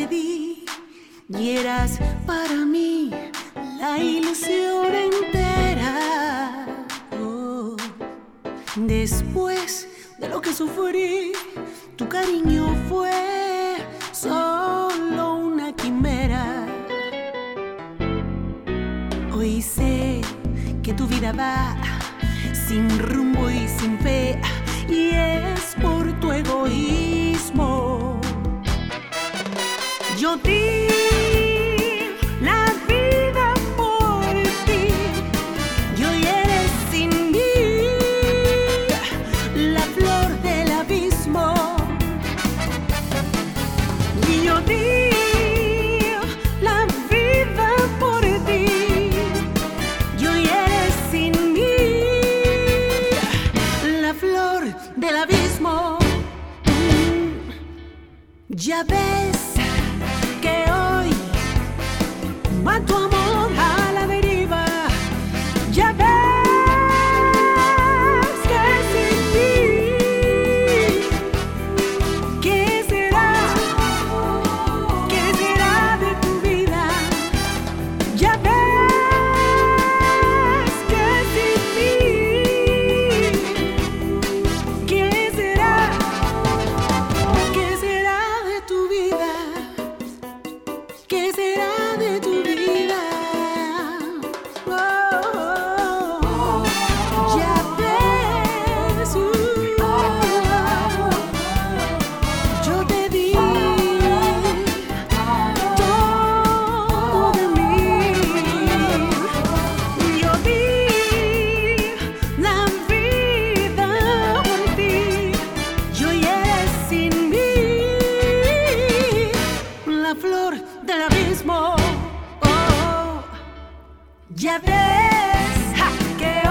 te di y eras para mí la ilusión entera. Oh. Después de lo que sufrí, tu cariño fue solo una quimera. Hoy sé que tu vida va sin rumbo y sin fe, y es por tu egoísmo. Yo di la vida por ti, y hoy eres sin mí la flor del abismo. Y yo di la vida por ti, y hoy eres sin mí la flor del abismo. Ya ves que hoy va tu amor a la deriva. Ya ves que sin mí, ¿qué será? ¿Qué será de tu vida? Ya ves que sin mí, ¿qué será? ¿Qué será de tu vida? ¿Qué será de tu vida? Oh, ya ves, yo te di todo de mí. Yo di la vida por ti, y hoy eres sin mí la flor del abismo. Oh, ya ves que